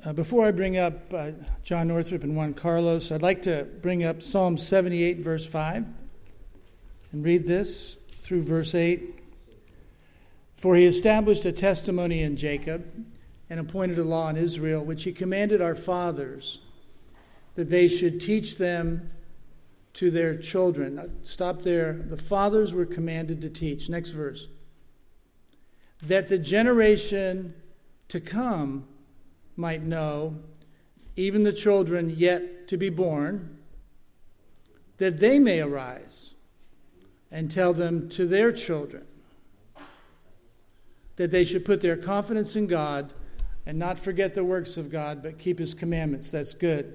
Before I bring up John Northrup and Juan Carlos, I'd like to bring up Psalm 78, verse 5, and read this through verse 8. For he established a testimony in Jacob and appointed a law in Israel, which he commanded our fathers, that they should teach them to their children. Stop there. The fathers were commanded to teach. Next verse. That the generation to come might know, even the children yet to be born, that they may arise and tell them to their children, that they should put their confidence in God and not forget the works of God, but keep his commandments. That's good.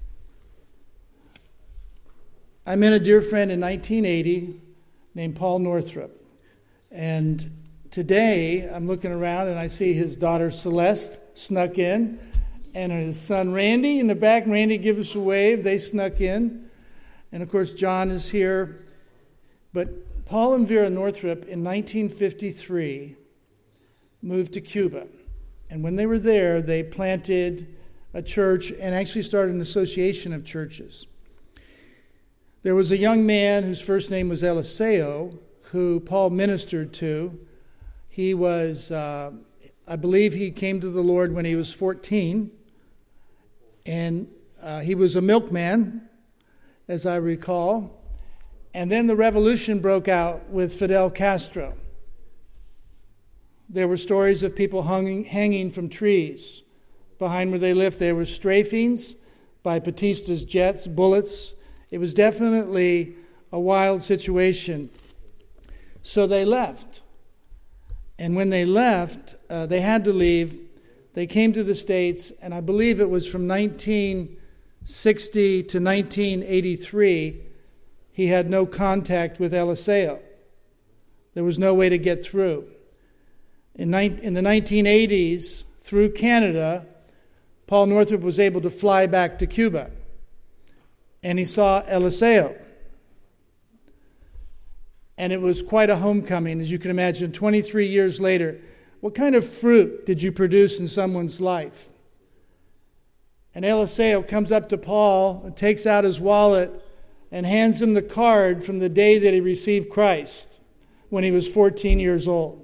I met a dear friend in 1980 named Paul Northrup. And today I'm looking around and I see his daughter Celeste snuck in, and his son Randy in the back. Randy, give us a wave. They snuck in. And of course John is here. But Paul and Vera Northrup in 1953 moved to Cuba. And when they were there, they planted a church and actually started an association of churches. There was a young man whose first name was Eliseo, who Paul ministered to. He was, I believe he came to the Lord when he was 14. And he was a milkman, as I recall. And then the revolution broke out with Fidel Castro. There were stories of people hanging from trees. Behind where they lived, there were strafings by Batista's jets, bullets. It was definitely a wild situation. So they left. And when they left, they had to leave. They came to the States, and I believe it was from 1960 to 1983, he had no contact with Eliseo. There was no way to get through. In the 1980s, through Canada, Paul Northrup was able to fly back to Cuba. And he saw Eliseo. And it was quite a homecoming, as you can imagine, 23 years later. What kind of fruit did you produce in someone's life? And Eliseo comes up to Paul and takes out his wallet and hands him the card from the day that he received Christ when he was 14 years old.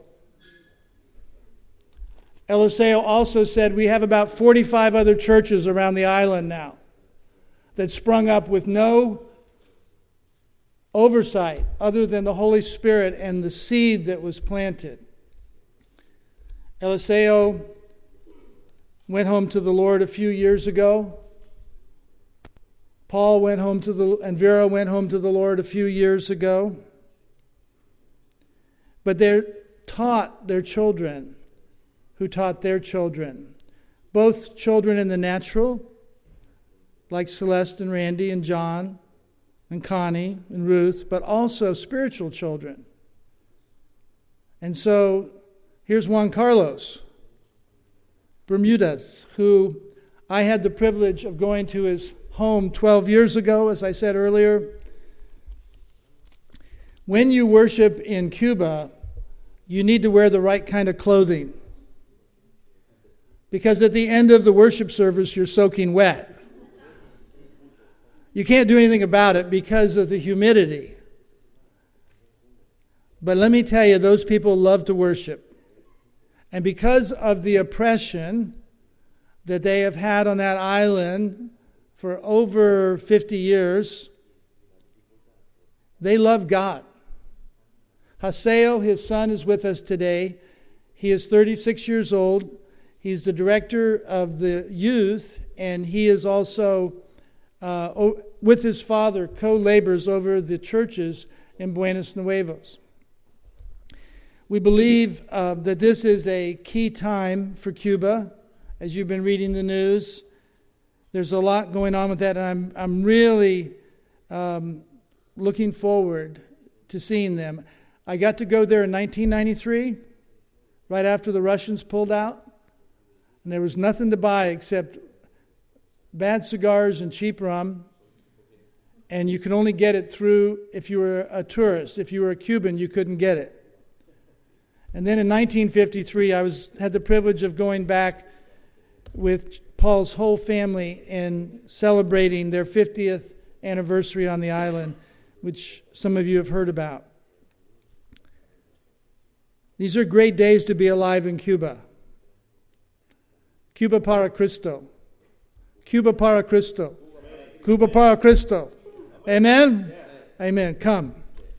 Eliseo also said, we have about 45 other churches around the island now that sprung up with no oversight other than the Holy Spirit and the seed that was planted. Eliseo went home to the Lord a few years ago. Paul went home and Vera went home to the Lord a few years ago. But they taught their children who taught their children, both children in the natural, like Celeste and Randy and John and Connie and Ruth, but also spiritual children. And so here's Juan Carlos Bermudez, who I had the privilege of going to his home 12 years ago, as I said earlier. When you worship in Cuba, you need to wear the right kind of clothing, because at the end of the worship service, you're soaking wet. You can't do anything about it because of the humidity. But let me tell you, those people love to worship. And because of the oppression that they have had on that island for over 50 years, they love God. Haseo, his son, is with us today. He is 36 years old. He's the director of the youth, and he is also, with his father, co-labors over the churches in Buenos Nuevos. We believe that this is a key time for Cuba. As you've been reading the news, there's a lot going on with that, and I'm really looking forward to seeing them. I got to go there in 1993, right after the Russians pulled out. And there was nothing to buy except bad cigars and cheap rum. And you could only get it through if you were a tourist. If you were a Cuban, you couldn't get it. And then in 1953, I had the privilege of going back with Paul's whole family in celebrating their 50th anniversary on the island, which some of you have heard about. These are great days to be alive in Cuba. Cuba para Cristo. Cuba para Cristo. Cuba para Cristo. Amen? Amen. Come.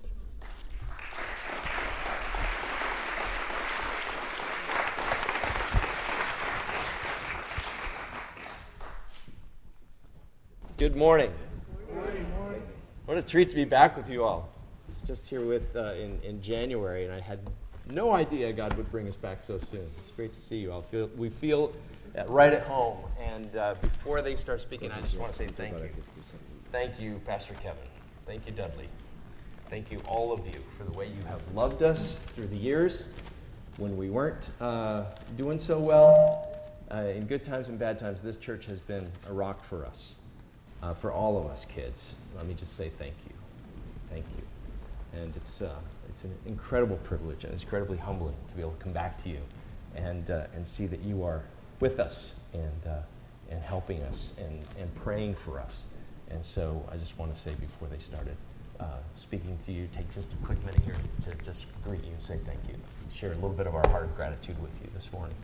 Good morning. What a treat to be back with you all. I was just here in January, and I had no idea God would bring us back so soon. It's great to see you all. We feel right at home. And before they start speaking, I just want to say thank you. Thank you, Pastor Kevin. Thank you, Dudley. Thank you, all of you, for the way you have loved us through the years when we weren't doing so well. In good times and bad times, this church has been a rock for us. For all of us kids, let me just say thank you. Thank you. And it's an incredible privilege, and it's incredibly humbling to be able to come back to you and see that you are with us and helping us and praying for us. And so I just want to say before they started speaking to you, take just a quick minute here to just greet you and say thank you. Share a little bit of our heart of gratitude with you this morning.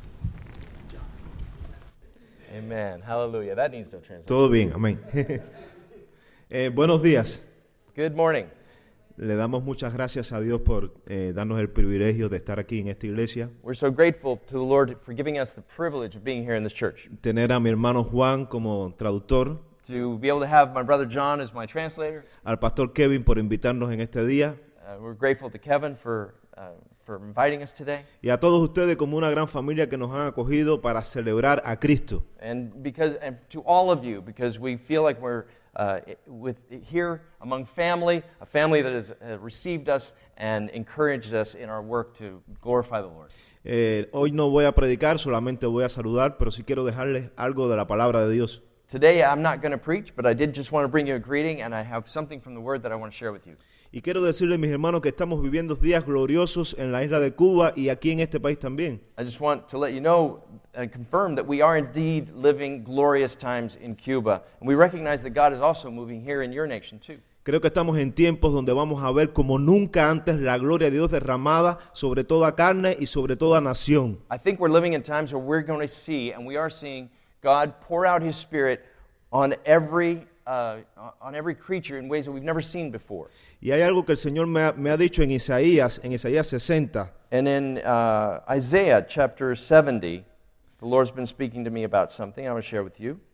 Amen. Hallelujah. That needs no translation. Todo bien, amén. Buenos días. Good morning. Le damos muchas gracias a Dios por darnos el privilegio de estar aquí en esta iglesia. We're so grateful to the Lord for giving us the privilege of being here in this church. Tener a mi hermano Juan como traductor. To be able to have my brother John as my translator. Al pastor Kevin por invitarnos en este día. We're grateful to Kevin for inviting us today. Y a todos ustedes como una gran familia que nos han acogido para celebrar a Cristo. And to all of you, because we feel like we're here among family, a family that has received us and encouraged us in our work to glorify the Lord. Hoy no voy a predicar, solamente voy a saludar, pero sí quiero dejarles algo de la palabra de Dios. Today I'm not going to preach, but I did just want to bring you a greeting, and I have something from the Word that I want to share with you. Y quiero decirles, mis hermanos, que estamos viviendo días gloriosos en la isla de Cuba y aquí en este país también. I just want to let you know and confirm that we are indeed living glorious times in Cuba, and we recognize that God is also moving here in your nation too. Creo que estamos en tiempos donde vamos a ver como nunca antes la gloria de Dios derramada sobre toda carne y sobre toda nación. I think we're living in times where we're going to see, and we are seeing, God pour out His Spirit on every creature in ways that we've never seen before. Y hay algo que el Señor me ha dicho en Isaías 60. And in Isaiah chapter 70, the Lord's been speaking to me about something I want to share with you.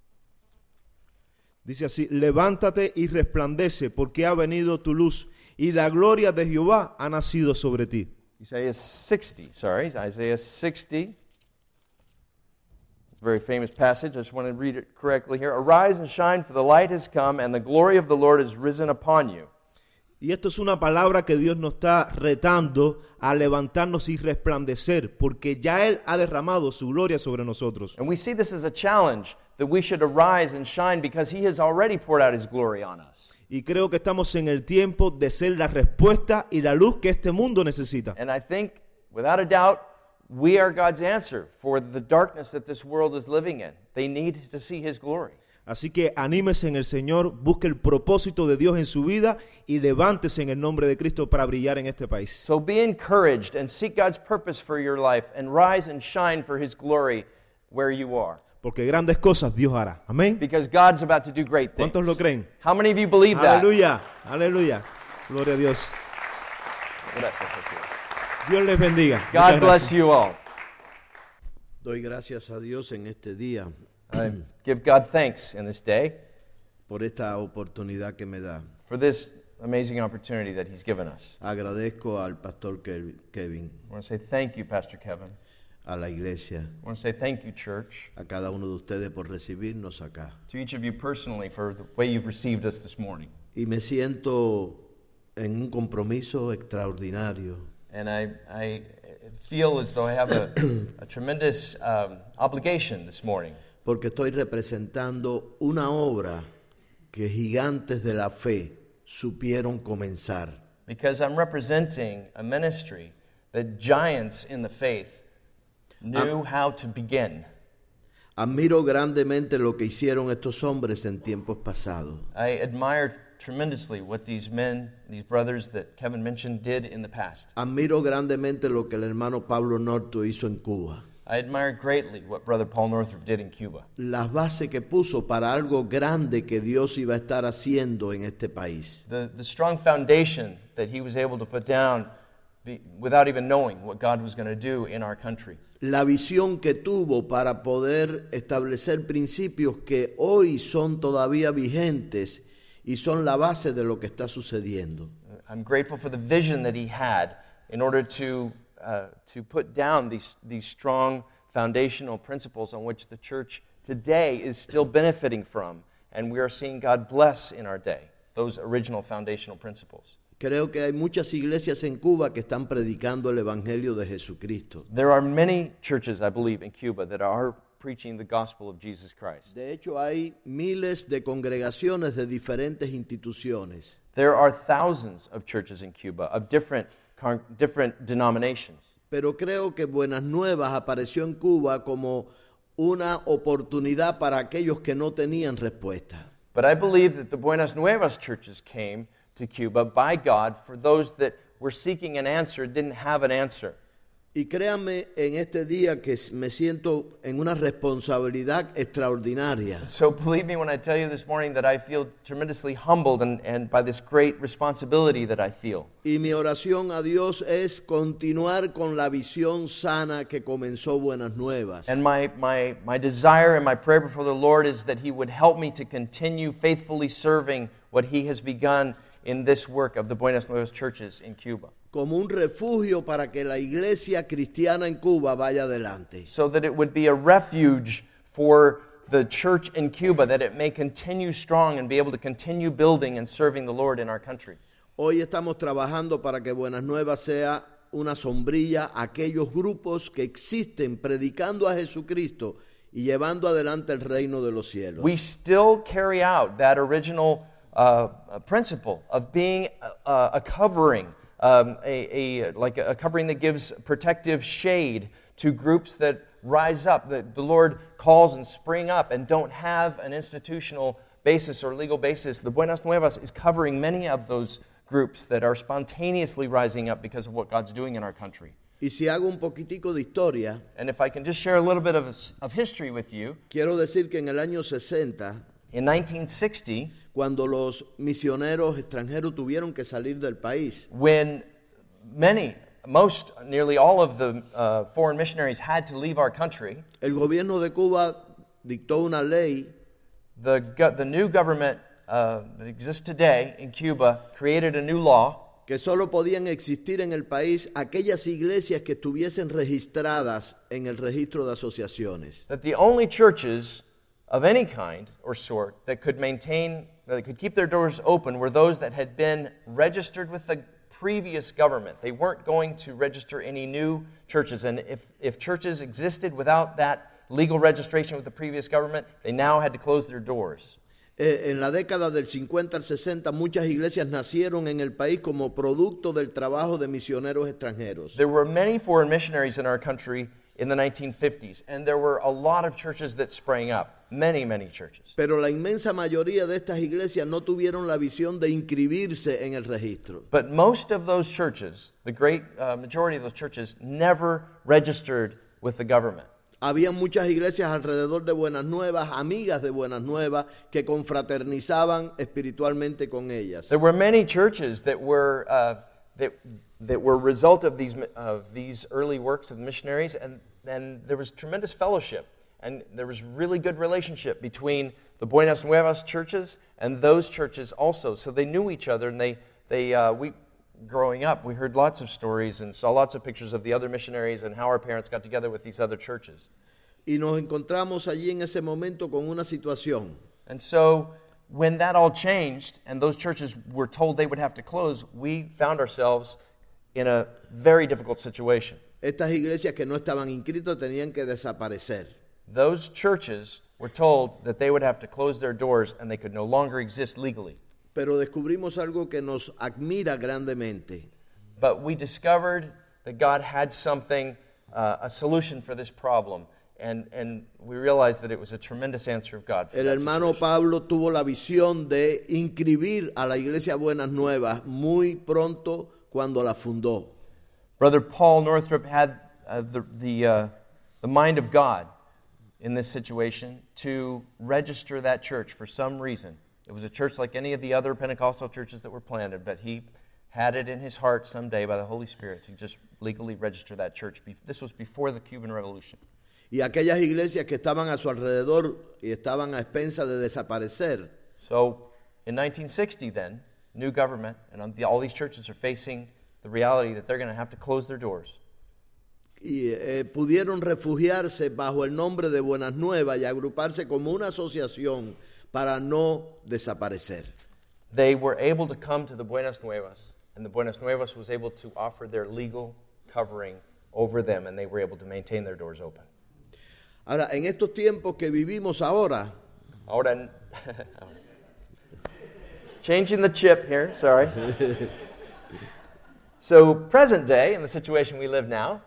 Dice así: levántate y resplandece, porque ha venido tu luz, y la gloria de Jehová ha nacido sobre ti. Isaiah 60. Very famous passage. I just want to read it correctly here. Arise and shine, for the light has come, and the glory of the Lord is risen upon you. Y esto es una palabra que Dios nos está retando a levantarnos y resplandecer, porque ya Él ha derramado su gloria sobre nosotros. And we see this as a challenge, that we should arise and shine because He has already poured out His glory on us. Y creo que estamos en el tiempo de ser la respuesta y la luz que este mundo necesita. And I think, without a doubt, we are God's answer for the darkness that this world is living in. They need to see His glory. Así que anímese en el Señor, busque el propósito de Dios en su vida y levántese en el nombre de Cristo para brillar en este país. So be encouraged and seek God's purpose for your life and rise and shine for His glory where you are. Porque grandes cosas Dios hará. Amén. Because God's about to do great things. ¿Cuántos lo creen? How many of you believe that? Aleluya, aleluya. Gloria a Dios. Gracias. Dios les bendiga. God bless you all. Doy gracias a Dios en este día I give God thanks in this day por esta oportunidad que me da. for this amazing opportunity that He's given us. Agradezco al pastor Kevin, I want to say thank you, Pastor Kevin. a la iglesia, I want to say thank you, church, a cada uno de ustedes por recibirnos acá. to each of you personally for the way you've received us this morning. Y me siento en un compromiso extraordinario And I feel as though I have a tremendous obligation this morning. porque estoy representando una obra que gigantes de la fe supieron comenzar. Because I'm representing a ministry that giants in the faith knew how to begin. Admiro grandemente lo que hicieron estos hombres en tiempos pasados. I admire tremendously what these men, these brothers that Kevin mentioned, did in the past. Admiro grandemente lo que el hermano Pablo Norto hizo en Cuba. I admire greatly what Brother Paul Northrop did in Cuba. Las bases que puso para algo grande que Dios iba a estar haciendo en este país. The strong foundation that he was able to put down without even knowing what God was going to do in our country. La visión que tuvo para poder establecer principios que hoy son todavía vigentes y son la base de lo que está sucediendo. I'm grateful for the vision that he had in order to put down these strong foundational principles on which the church today is still benefiting from, and we are seeing God bless in our day, those original foundational principles. Creo que hay muchas iglesias en Cuba que están predicando el Evangelio de Jesucristo. There are many churches, I believe, in Cuba that are preaching the gospel of Jesus Christ. De hecho, hay miles de congregaciones de diferentes instituciones. There are thousands of churches in Cuba of different denominations. Pero creo que Buenas Nuevas apareció en Cuba como una oportunidad para aquellos que no tenían respuesta. But I believe that the Buenas Nuevas churches came to Cuba by God for those that were seeking an answer, didn't have an answer. Y créanme en este día que me siento en una responsabilidad extraordinaria. So believe me when I tell you this morning that I feel tremendously humbled and by this great responsibility that I feel. Y mi oración a Dios es continuar con la visión sana que comenzó Buenas Nuevas. And my desire and my prayer before the Lord is that He would help me to continue faithfully serving what He has begun in this work of the Buenas Nuevas churches in Cuba. Como un refugio para que la iglesia cristiana en Cuba vaya adelante. So that it would be a refuge for the church in Cuba, that it may continue strong and be able to continue building and serving the Lord in our country. Hoy estamos trabajando para que Buenas Nuevas sea una sombrilla a aquellos grupos que existen predicando a Jesucristo y llevando adelante el reino de los cielos. We still carry out that original principle of being a covering, like a covering that gives protective shade to groups that rise up, that the Lord calls and spring up and don't have an institutional basis or legal basis. The Buenas Nuevas is covering many of those groups that are spontaneously rising up because of what God's doing in our country. Y si hago un poquitico de historia, And if I can just share a little bit of history with you, quiero decir que en el año 60, in 1960, cuando los misioneros extranjeros tuvieron que salir del país, when nearly all of the foreign missionaries had to leave our country, el gobierno de Cuba dictó una ley the new government that exists today in Cuba created a new law que solo podían existir en el país aquellas iglesias que estuviesen registradas en el registro de asociaciones. that the only churches of any kind or sort that could keep their doors open were those that had been registered with the previous government. They weren't going to register any new churches, and if churches existed without that legal registration with the previous government, they now had to close their doors. En la década del 50 al 60, muchas iglesias nacieron en el país como producto del trabajo de misioneros extranjeros. There were many foreign missionaries in our country in the 1950s, and there were a lot of churches that sprang up, many churches. Pero la inmensa mayoría de estas iglesias no tuvieron la visión de inscribirse en el registro. But most of those churches, the great majority of those churches, never registered with the government. Había muchas iglesias alrededor de Buenas Nuevas, amigas de Buenas Nuevas, que confraternizaban espiritualmente con ellas. There were many churches that were that were a result of these early works of missionaries, and there was tremendous fellowship, and there was really good relationship between the Buenas Nuevas churches and those churches also. So they knew each other, and we growing up, we heard lots of stories and saw lots of pictures of the other missionaries and how our parents got together with these other churches. Y nos encontramos allí en ese momento con una situación. And so when that all changed and those churches were told they would have to close, we found ourselves in a very difficult situation. Estas iglesias que no estaban inscritas tenían que desaparecer. Those churches were told that they would have to close their doors and they could no longer exist legally. Pero descubrimos algo que nos admira grandemente. But we discovered that God had something, a solution for this problem. And we realized that it was a tremendous answer of God for El that hermano situation. Pablo tuvo la visión de inscribir a la Iglesia Buenas Nuevas muy pronto cuando la fundó. Brother Paul Northrup had the mind of God in this situation to register that church for some reason. It was a church like any of the other Pentecostal churches that were planted, but he had it in his heart someday by the Holy Spirit to just legally register that church. This was before the Cuban Revolution. Y aquellas iglesias que estaban a su alrededor y estaban a expensas de desaparecer. So in 1960 then, new government, and all these churches are facing the reality that they're going to have to close their doors. Y pudieron refugiarse bajo el nombre de Buenas Nuevas y agruparse como una asociación para no desaparecer. They were able to come to the Buenas Nuevas, and the Buenas Nuevas was able to offer their legal covering over them, and they were able to maintain their doors open. Ahora, en estos tiempos que vivimos ahora, Ahora, changing the chip here, sorry. So, present day, in the situation we live now,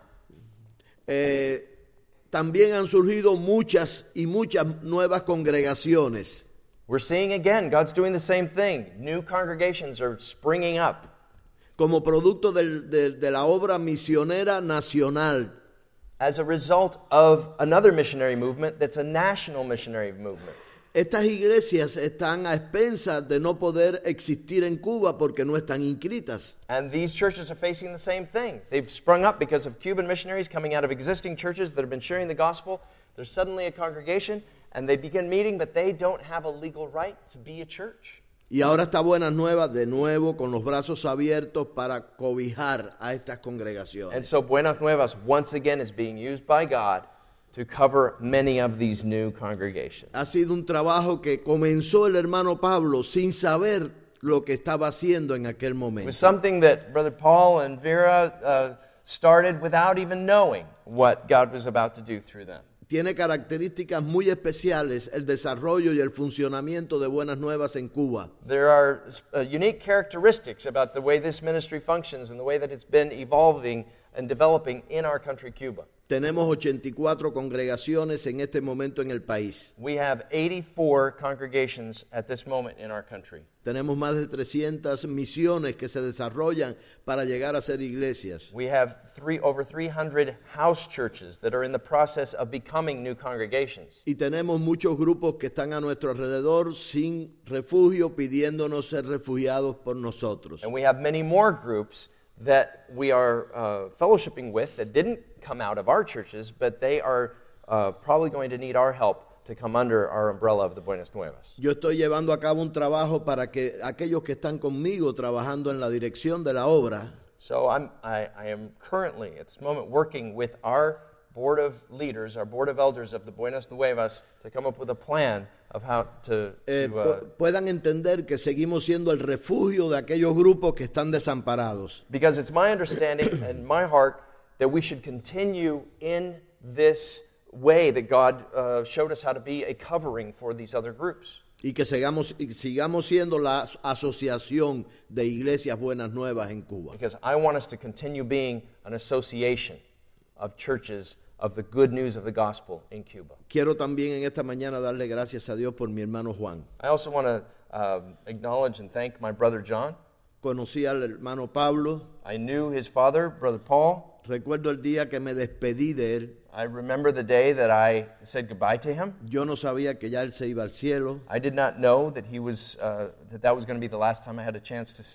también han surgido muchas y muchas nuevas congregaciones. we're seeing again, God's doing the same thing. New congregations are springing up. Como producto de la obra misionera nacional. As a result of another missionary movement that's a national missionary movement. Estas iglesias están a expensas de no poder existir en Cuba porque no están inscritas. And these churches are facing the same thing. They've sprung up because of Cuban missionaries coming out of existing churches that have been sharing the gospel. There's suddenly a congregation, and they begin meeting, but they don't have a legal right to be a church. Y ahora está Buenas Nuevas de nuevo con los brazos abiertos para cobijar a estas And congregaciones. so Buenas Nuevas once again is being used by God to cover many of these new congregations. Ha sido un trabajo que comenzó el hermano Pablo sin saber lo que estaba haciendo en aquel It was momento. something that Brother Paul and Vera started without even knowing what God was about to do through them. Tiene características muy especiales el desarrollo y el funcionamiento de Buenas Nuevas en Cuba. There are unique characteristics about the way this ministry functions and the way that it's been evolving and developing in our country, Cuba. Tenemos 84 congregaciones en este momento en el país. We have 84 congregations at this moment in our country. Tenemos más de 300 misiones que se desarrollan para llegar a ser iglesias. We have over 300 house churches that are in the process of becoming new congregations. Y tenemos muchos grupos que están a nuestro alrededor sin refugio, pidiéndonos ser refugiados por nosotros. And we have many more groups that we are fellowshipping with that didn't come out of our churches, but they are probably going to need our help to come under our umbrella of the Buenas Nuevas. Yo estoy llevando a cabo un trabajo para que aquellos que están conmigo trabajando en la dirección de la obra, So I am currently, at this moment, working with our board of leaders, our board of elders of the Buenas Nuevas, to come up with a plan of how to puedan entender que seguimos siendo el refugio de aquellos grupos que están desamparados. because it's my understanding and my heart that we should continue in this way that God showed us how to be a covering for these other groups. Y que sigamos siendo la asociación de iglesias Buenas Nuevas en Cuba. Because I want us to continue being an association of churches of the good news of the gospel in Cuba. Quiero también en esta mañana darle gracias a Dios por mi hermano Juan. I also want to acknowledge and thank my brother John. Conocí al hermano Pablo. I knew his father, Brother Paul. Recuerdo el día que me despedí de él. I remember the day that I said goodbye to him. Yo no sabía que ya él se iba al cielo. I did not know that he was that was going to be the last time I had a chance to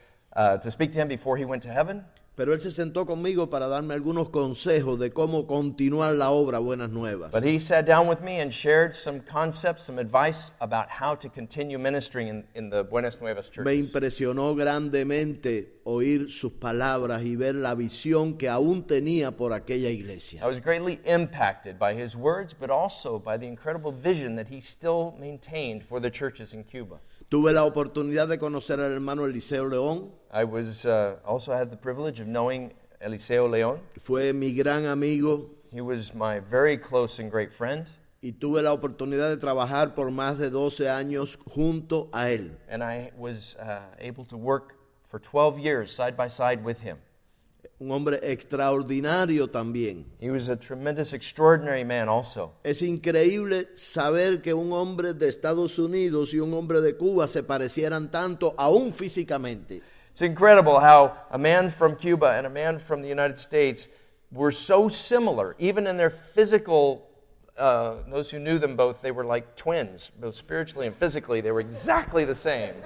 speak to him before he went to heaven. Pero él se sentó conmigo para darme algunos consejos de cómo continuar la obra Buenas Nuevas. But he sat down with me and shared some concepts, some advice about how to continue ministering in the Buenas Nuevas Me churches. impresionó grandemente oír sus palabras y ver la visión que aún tenía por aquella iglesia. I was greatly impacted by his words, but also by the incredible vision that he still maintained for the churches in Cuba. Tuve la oportunidad de conocer al hermano Eliseo León. I was also had the privilege of knowing Eliseo León. Fue mi gran amigo He was my very close and great friend, y tuve la oportunidad de trabajar por más de 12 años junto a él. and I was able to work for 12 years side by side with him. un hombre extraordinario también. He was a tremendous, extraordinary man also. Es increíble saber que un hombre de Estados Unidos y un hombre de Cuba se parecieran tanto, aún físicamente. It's incredible how a man from Cuba and a man from the United States were so similar, even in their physical, those who knew them both, they were like twins, both spiritually and physically, they were exactly the same.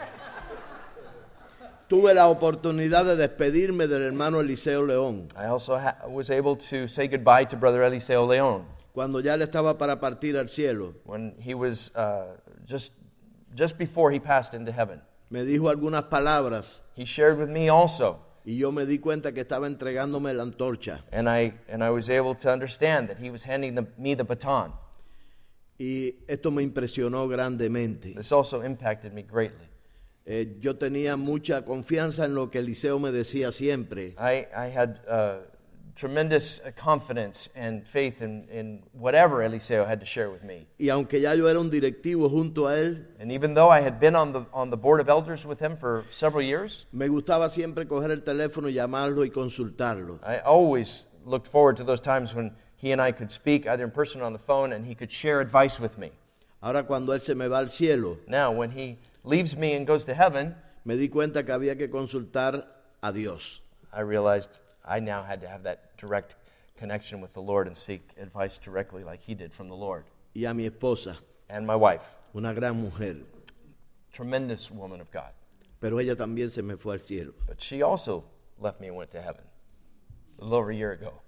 Tuve la oportunidad de despedirme del hermano Eliseo León. I also was able to say goodbye to Brother Eliseo León Cuando ya le estaba para partir al cielo, when he was just before he passed into heaven. me dijo algunas palabras He shared with me also, y yo me di cuenta que estaba entregándome la antorcha. and I was able to understand that he was handing me the baton. Y esto me impresionó grandemente. This also impacted me greatly. Yo tenía mucha confianza en lo que Eliseo me decía siempre. I had tremendous confidence and faith in whatever Eliseo had to share with me. Y aunque ya yo era un directivo junto a él, And even though I had been on the board of elders with him for several years, me gustaba siempre coger el teléfono, llamarlo y consultarlo. I always looked forward to those times when he and I could speak either in person or on the phone and he could share advice with me. Ahora cuando él se me va al cielo, Now, when he leaves me and goes to heaven, me di cuenta que había que consultar a Dios. I realized I now had to have that direct connection with the Lord and seek advice directly like he did from the Lord. Y a mi esposa, And my wife, una gran mujer, tremendous woman of God. pero ella también se me fue al cielo. But she also left me and went to heaven a little over a year ago.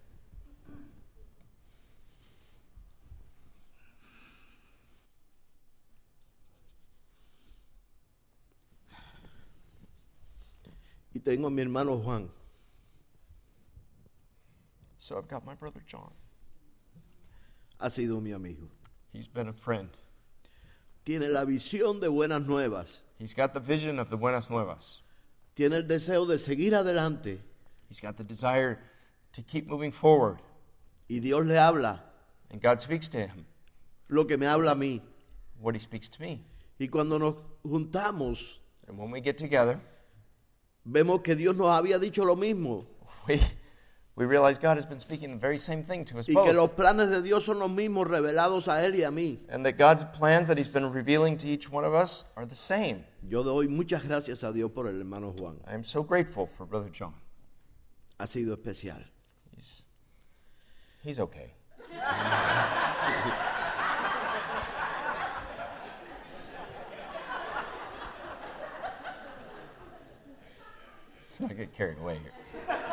Y tengo a mi hermano Juan. So I've got my brother John. Ha sido mi amigo. He's been a friend. Tiene la visión de buenas nuevas. He's got the vision of the Buenas Nuevas. Tiene el deseo de seguir adelante. He's got the desire to keep moving forward. Y Dios le habla And God speaks to him lo que me habla a mí. what he speaks to me. Y cuando nos juntamos, And when we get together, vemos que Dios nos había dicho lo mismo. we realize God has been speaking the very same thing to us Y que los both. planes de Dios son los mismos revelados a él y a mí. And that God's plans that he's been revealing to each one of us are the same. Yo doy muchas gracias a Dios por el hermano Juan. I am so grateful for Brother John. Ha sido especial. He's okay. Let's not get carried away here.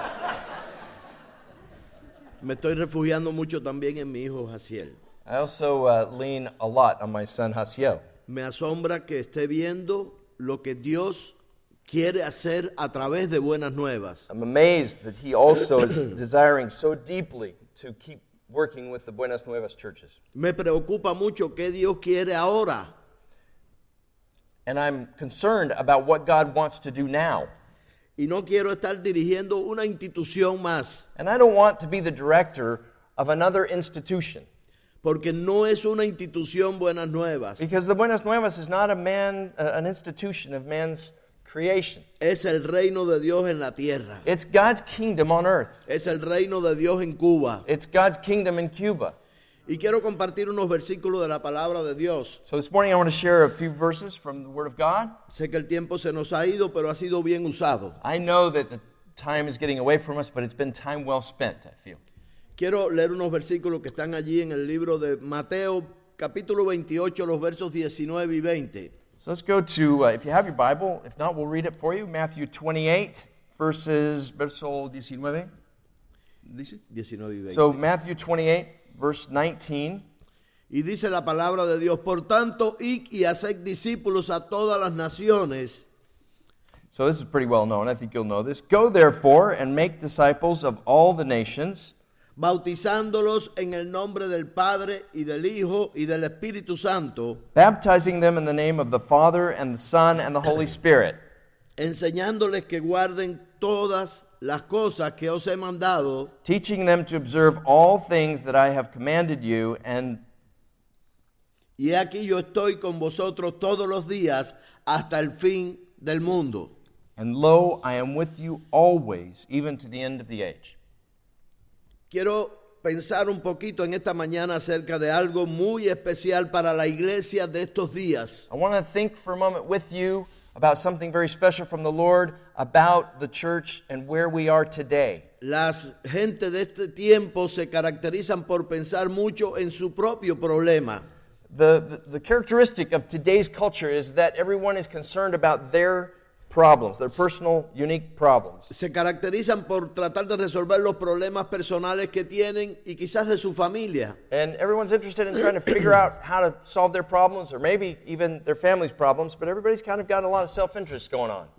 Me estoy refugiando mucho también en mi hijo Jaciel. I also lean a lot on my son Hasiel. Me asombra que esté viendo lo que Dios quiere hacer a través de buenas nuevas. I'm amazed that he also is desiring so deeply to keep working with the Buenas Nuevas churches. Me preocupa mucho qué Dios quiere ahora. And I'm concerned about what God wants to do now. Y no quiero estar dirigiendo una institución más, And I don't want to be the director of another institution. porque no es una institución buenas nuevas. Because the Buenas Nuevas is not an institution of man's creation. Es el reino de Dios en la tierra. It's God's kingdom on earth. Es el reino de Dios en Cuba. It's God's kingdom in Cuba. Y quiero compartir unos versículos de la palabra de Dios. So this morning I want to share a few verses from the Word of God. Sé que el tiempo se nos ha ido, pero ha sido bien usado. I know that the time is getting away from us, but it's been time well spent, I feel. Quiero leer unos versículos que están allí en el libro de Mateo, capítulo 28, los versos 19 y 20. So let's go to, if you have your Bible, if not, we'll read it for you. Matthew 28, verso 19. Dice 19 y 20. So Matthew 28, verse 19. Y dice la palabra de Dios: por tanto, id y haced discípulos a todas las naciones, So this is pretty well known. I think you'll know this. Go therefore and make disciples of all the nations, bautizándolos en el nombre del Padre y del Hijo y del Espíritu Santo, baptizing them in the name of the Father and the Son and the Holy Spirit, enseñándoles que guarden todas las cosas que os he mandado, teaching them to observe all things that I have commanded you, and y he aquí yo estoy con vosotros todos los días hasta el fin del mundo. And lo, I am with you always, even to the end of the age. Quiero pensar un poquito en esta mañana acerca de algo muy especial para la iglesia de estos días. I want to think for a moment with you about something very special from the Lord about the church and where we are today. Las gente de este tiempo se caracterizan por pensar mucho en su propio problema. The characteristic of today's culture is that everyone is concerned about their problems, their personal, unique problems. Se caracterizan por tratar de resolver los problemas personales que tienen y quizás de su familia. And everyone's interested in trying to figure out how to solve their problems or maybe even their family's problems, but everybody's kind of got a lot of self-interest going on.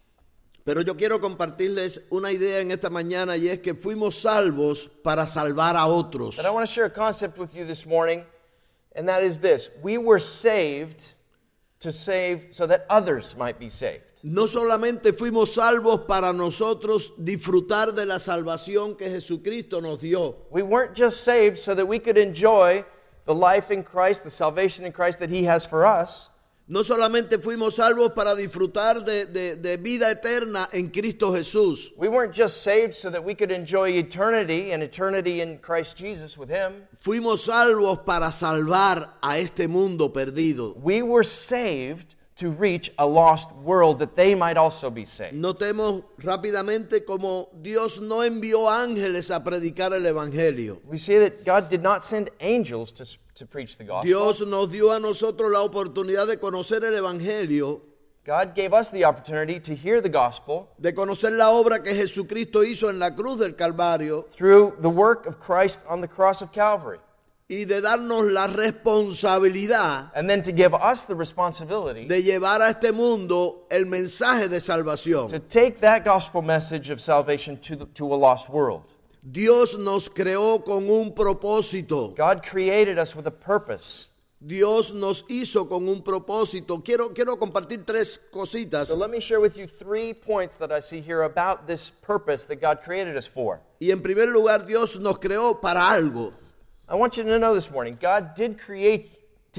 Pero yo quiero compartirles una idea en esta mañana y es que fuimos salvos para salvar a otros. But I want to share a concept with you this morning, and that is this. We were saved to save so that others might be saved. No solamente fuimos salvos para nosotros disfrutar de la salvación que Jesucristo nos dio. We weren't just saved so that we could enjoy the life in Christ, the salvation in Christ that He has for us. No solamente fuimos salvos para disfrutar de vida eterna en Cristo Jesús. We weren't just saved so that we could enjoy eternity and eternity in Christ Jesus with Him. Fuimos salvos para salvar a este mundo perdido. We were saved to reach a lost world that they might also be saved. Notemos rápidamente cómo Dios no envió ángeles a predicar el evangelio. We see that God did not send angels to preach the gospel. Dios nos dio a nosotros la oportunidad de conocer el evangelio, God gave us the opportunity to hear the gospel de conocer la obra que Jesucristo hizo en la cruz del Calvario through the work of Christ on the cross of Calvary. y de darnos la responsabilidad And then to give us the responsibility de llevar a este mundo el mensaje de to salvación. take that gospel message of salvation to a lost world. Dios nos creó con un propósito. God created us with a purpose. Dios nos hizo con un propósito. Quiero compartir tres cositas. So let me share with you 3 points that I see here about this purpose that God created us for. Y en primer lugar, Dios nos creó para algo. I want you to know this morning, God did create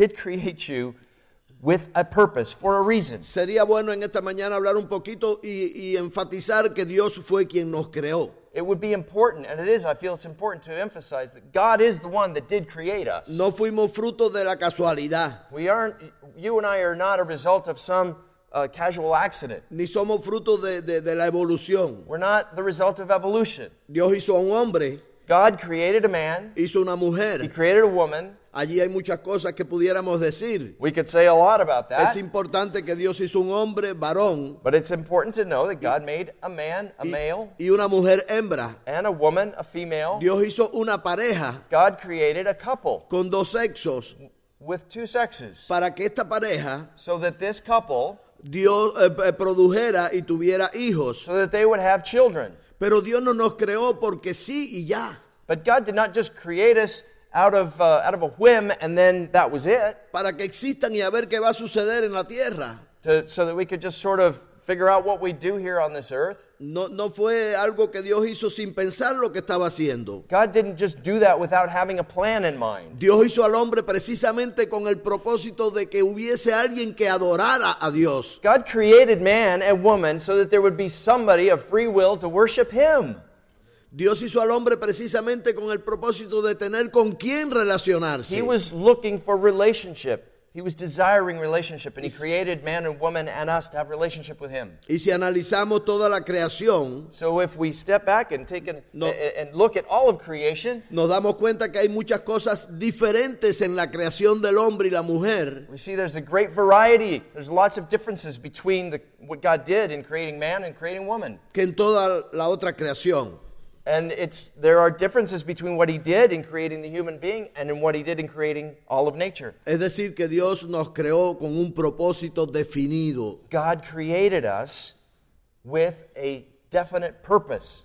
you with a purpose, for a reason. Sería bueno en esta mañana hablar un poquito y enfatizar que Dios fue quien nos creó. It would be important, and it is, I feel it's important to emphasize that God is the one that did create us. No fuimos fruto de la casualidad, You and I are not a result of some casual accident. ni somos fruto de la evolución. We're not the result of evolution. Dios hizo a un hombre, God created a man. hizo una He mujer. created a woman. Allí hay muchas cosas que pudiéramos decir. We could say a lot about Es that. importante que Dios hizo un hombre varón But it's important to know that God made a man, a male, y una mujer hembra. and a woman, a female. Dios hizo una pareja God created a couple con dos sexos with 2 sexes para que esta pareja so that this couple, Dios produjera y tuviera hijos. so that they would have children. Pero Dios no nos creó porque sí y ya. But God did not just create us out of a whim and then that was it, Para que existan y a ver qué va a suceder en la tierra. so that we could just sort of figure out what we do here on this earth. No fue algo que Dios hizo sin pensar lo que estaba haciendo. God didn't just do that without having a plan in mind. Dios hizo al hombre precisamente con el propósito de que hubiese alguien que adorara a Dios. God created man and woman so that there would be somebody of free will to worship Him. Dios hizo al hombre precisamente con el propósito de tener con quién relacionarse. He was looking for relationship. He was desiring relationship, and He created man and woman and us to have relationship with Him. Y si analizamos toda la creación, So if we step back and and look at all of creation, nos damos cuenta que hay muchas cosas diferentes en la creación del hombre y la mujer. we see there's a great variety. There's lots of differences between what God did in creating man and creating woman. Que en toda la otra creación. And there are differences between what He did in creating the human being and in what He did in creating all of nature. Es decir, que Dios nos creó con un propósito definido. God created us with a definite purpose.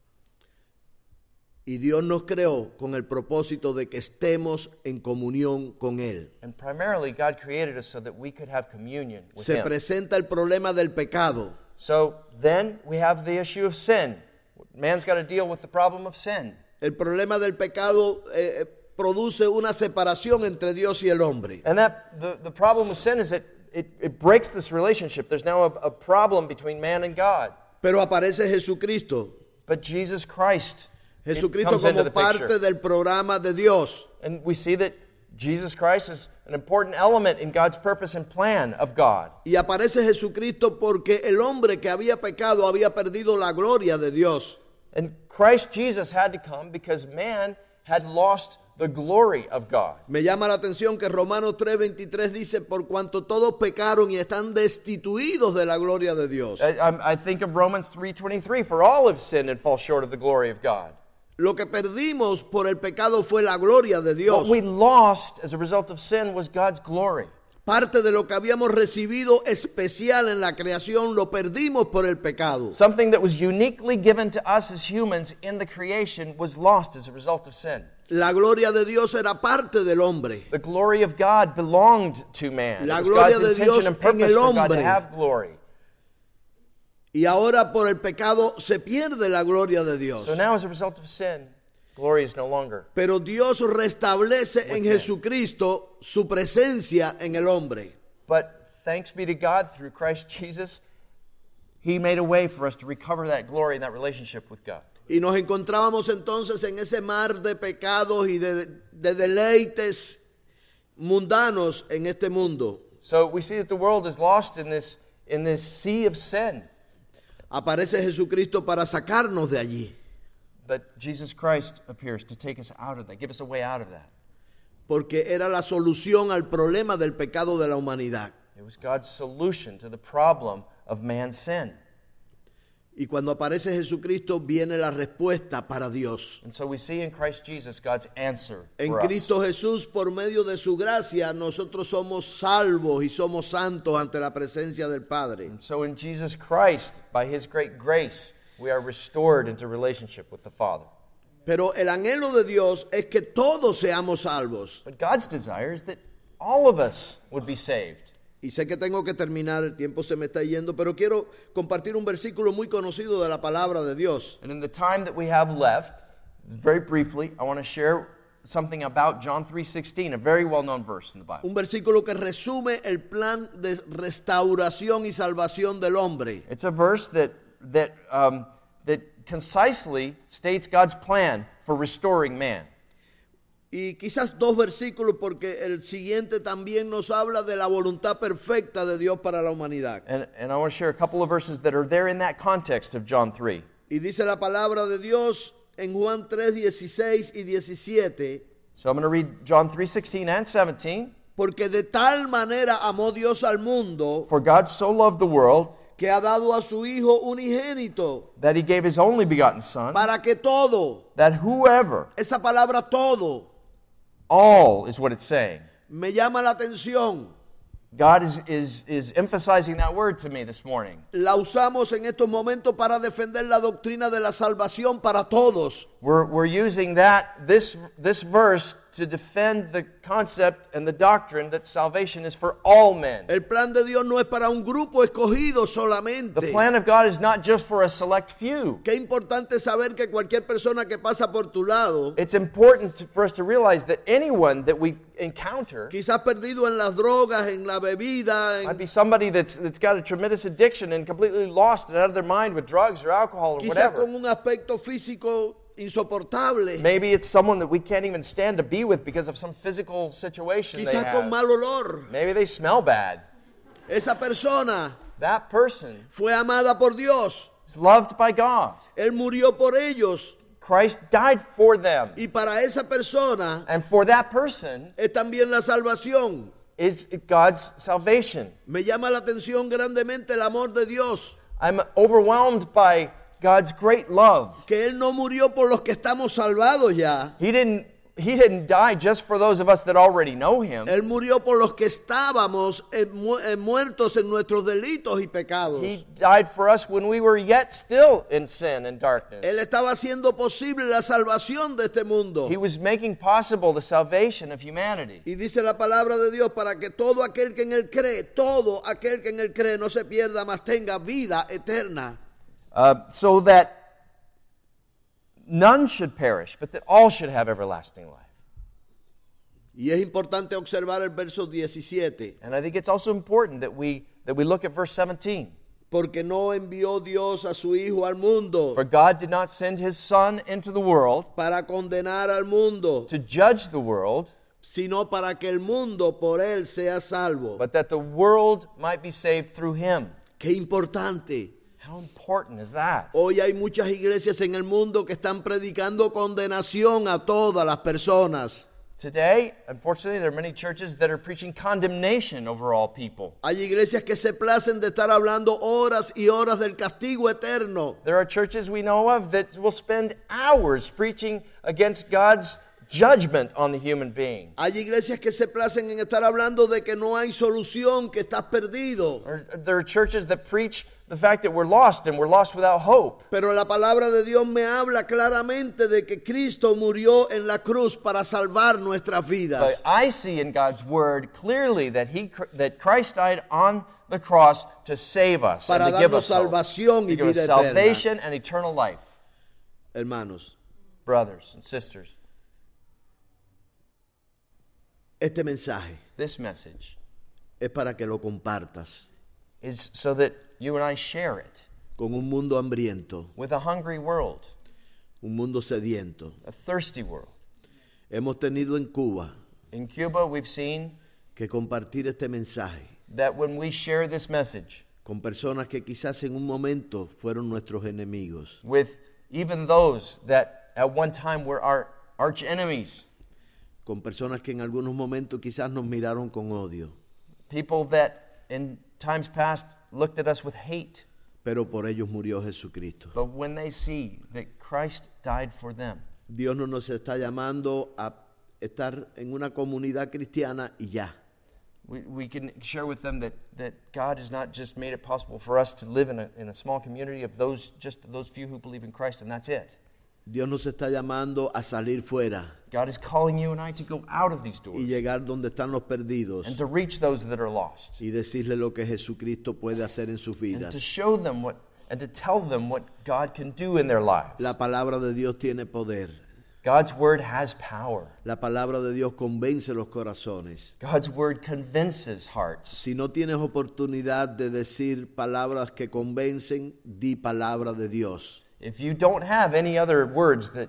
Y Dios nos creó con el propósito de que estemos en comunión con Él. And primarily, God created us so that we could have communion with Se Him. presenta el problema del pecado. So then we have the issue of sin. Man's got to deal with the problem of sin. El problema del pecado produce una separación entre Dios y el hombre. And the problem with sin is that it breaks this relationship. There's now a problem between man and God. Pero aparece Jesucristo. But Jesus Christ Jesucristo comes into como the parte picture. del programa de Dios. And we see that Jesus Christ is an important element in God's purpose and plan of God. Y aparece Jesucristo porque el hombre que había pecado había perdido la gloria de Dios. And Christ Jesus had to come because man had lost the glory of God. Me llama la atención que Romanos 3:23 dice, por cuanto todos pecaron y están destituidos de la gloria de Dios. I think of Romans 3:23, for all have sinned and fall short of the glory of God. Lo que perdimos por el pecado fue la gloria de Dios. What we lost as a result of sin was God's glory. Parte de lo que habíamos recibido especial en la creación lo perdimos por el pecado. Something that was uniquely given to us as humans in the creation was lost as a result of sin. La gloria de Dios era parte del hombre. The glory of God belonged to man. La It was gloria God's de Dios intention and en purpose el for God to hombre. have glory. Y ahora por el pecado se pierde la gloria de Dios. So now as a result of sin, glory is no longer. Pero Dios restablece en Jesucristo su presencia en el hombre. But thanks be to God, through Christ Jesus, He made a way for us to recover that glory and that relationship with God. Y nos encontrábamos entonces en ese mar de pecados y de deleites mundanos en este mundo. So we see that the world is lost in this sea of sin. Aparece Jesucristo para sacarnos de allí. But Jesus Christ appears to take us out of that, give us a way out of that. Porque era la solución al problema del pecado de la humanidad. It was God's solution to the problem of man's sin. Y cuando aparece Jesucristo viene la respuesta para Dios. And so we see in Christ Jesus God's answer En for us. Cristo Jesús, por medio de su gracia, nosotros somos salvos y somos santos ante la presencia del Padre. And so in Jesus Christ, by His great grace, we are restored into relationship with the Father. Pero el anhelo de Dios es que todos seamos salvos. But God's desire is that all of us would be saved. Y sé que tengo que terminar, el tiempo se me está yendo, pero quiero compartir un versículo muy conocido de la palabra de Dios. And in the time that we have left, very briefly, I want to share something about John 3:16, a very well-known verse in the Bible. Un versículo que resume el plan de restauración y salvación del hombre. It's a verse that concisely states God's plan for restoring man. Y quizás dos versículos porque el siguiente también nos habla de la voluntad perfecta de Dios para la humanidad. And I want to share a couple of verses that are there in that context of John 3. Y dice la palabra de Dios en Juan 3:16 y 17. So I'm going to read John 3:16 and 17. Porque de tal manera amó Dios al mundo For God so loved the world que ha dado a su Hijo unigénito that He gave His only begotten Son, para que todo, that whoever, esa palabra todo, all is what it's saying. me llama la atención. God is emphasizing that word to me this morning. La usamos en estos momentos para defender la doctrina de la salvación para todos. We're using this verse to defend the concept and the doctrine that salvation is for all men. El plan de Dios no es para un grupo escogido solamente. The plan of God is not just for a select few. Qué importante saber que cualquier persona que pasa por tu lado, It's important for us to realize that anyone that we encounter quizás perdido en las drogas, en la bebida, might be somebody that's got a tremendous addiction and completely lost and out of their mind with drugs or alcohol or quizás whatever. con un aspecto físico insoportable, Maybe it's someone that we can't even stand to be with because of some physical situation they quizás con have. mal olor. Maybe they smell bad. Esa persona That person fue amada por Dios. is loved by God. Él murió por ellos. Christ died for them. Y para esa persona And for that person es también la salvación. is God's salvation. Me llama la atención grandemente el amor de Dios. I'm overwhelmed by God's great love. Que Él no murió por los que estamos salvados ya. He didn't die just for those of us that already know Him. Él murió por los que estábamos muertos en nuestros delitos y pecados. He died for us when we were yet still in sin and darkness. Él estaba haciendo posible la salvación de este mundo. He was making possible the salvation of humanity. Y dice la palabra de Dios para que todo aquel que en Él cree, todo aquel que en Él cree no se pierda, mas tenga vida eterna. So that none should perish, but that all should have everlasting life. Y es importante observar el verso 17. And I think it's also important that we look at verse 17. Porque no envió Dios a su Hijo al mundo For God did not send his Son into the world para condenar al mundo, to judge the world, sino para que el mundo por él sea salvo. but that the world might be saved through him. Qué importante. How important is that? Hoy hay muchas iglesias en el mundo que están predicando condenación a todas las personas. Today, unfortunately, there are many churches that are preaching condemnation over all people. Hay iglesias que se placen de estar hablando horas y horas del castigo eterno. There are churches we know of that will spend hours preaching against God's judgment on the human being. Hay iglesias que se placen en estar hablando de que no hay solución, que estás perdido. Or there are churches that preach the fact that we're lost and we're lost without hope. Pero la palabra de Dios me habla claramente de que Cristo murió en la cruz para salvar nuestras But vidas. I see in God's word clearly that Christ died on the cross to save us Para and to give darnos us hope, salvación y to give us vida eterna. salvation and eternal life. Hermanos, Brothers and sisters, este mensaje this message es para que lo compartas is so that you and I share it con un mundo hambriento, with a hungry world, un mundo sediento. a thirsty world. Hemos tenido en Cuba In Cuba, we've seen que compartir este mensaje that when we share this message con personas que quizás en un momento fueron nuestros enemigos, with even those that at one time were our arch enemies, con personas que en algunos momentos quizás nos miraron con odio, people that in times past looked at us with hate, pero por ellos murió Jesucristo. but when they see that Christ died for them, Dios no nos está llamando a estar en una comunidad cristiana y ya. we can share with them that God has not just made it possible for us to live in a small community of those few who believe in Christ, and that's it. Dios nos está llamando a salir fuera God is calling you and I to go out of these doors y llegar donde están los perdidos and to reach those that are lost y decirle lo que Jesucristo puede hacer en sus and to vidas. show them and to tell them what God can do in their lives. La palabra de Dios tiene poder. God's word has power. La palabra de Dios convence los corazones. God's word convinces hearts. Si no tienes oportunidad de decir palabras que convencen, di palabra de Dios. If you don't have any other words that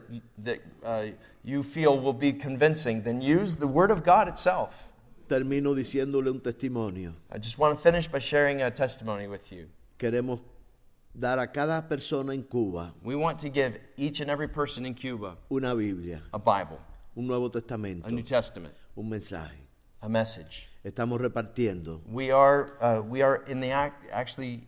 you feel will be convincing, then use the word of God itself. Termino diciéndole un testimonio. I just want to finish by sharing a testimony with you. Queremos dar a cada persona en Cuba We want to give each and every person in Cuba una Biblia, a Bible, un Nuevo Testamento, a New Testament, un mensaje. a message. Estamos repartiendo. We are in the act, actually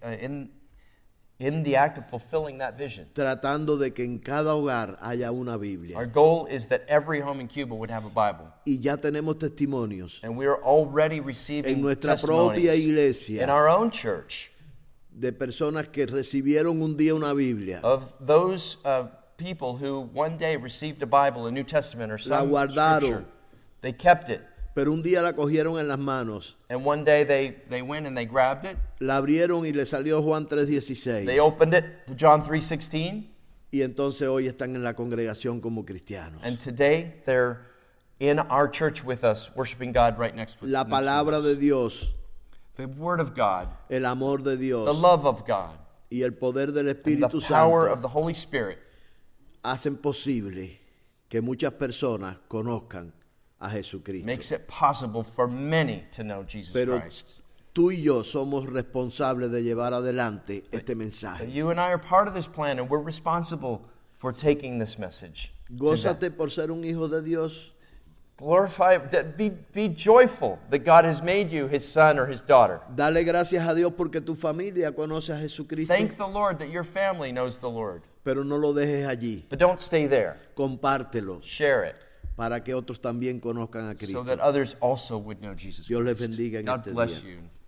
in the act of fulfilling that vision. Tratando de que en cada hogar haya una Biblia. Our goal is that every home in Cuba would have a Bible. Y ya tenemos testimonios And we are already en receiving nuestra propia testimonies in iglesia our own church de personas que recibieron un día una Biblia, of those people who one day received a Bible, a New Testament, or La some guardaron. scripture. They kept it. pero un día la cogieron en las manos, And one day they went and they grabbed it. la abrieron y le salió Juan They 3:16. opened it, John 3:16. Y entonces hoy están en la congregación como cristianos. And today they're in our church with us, worshiping God right next to La us. palabra de Dios, The Word of God, el amor de the Dios love of God, y el poder del and the Espíritu power Santo of the Holy Spirit hacen posible que muchas personas conozcan a Jesucristo. makes it possible for many to know Jesus Pero Christ. tú y yo somos responsables de llevar adelante este But mensaje. you and I are part of this plan, and we're responsible for taking this message. to them. Gózate por ser un hijo de Dios. Glorify, be joyful that God has made you His son or His daughter. Dale gracias a Dios porque tu familia conoce a Jesucristo. Thank the Lord that your family knows the Lord. Pero no lo dejes allí. But don't stay there. Compártelo Share it para que otros también conozcan a so Cristo. that others also would know Jesus Dios les Christ. bendiga en God este bless día. you.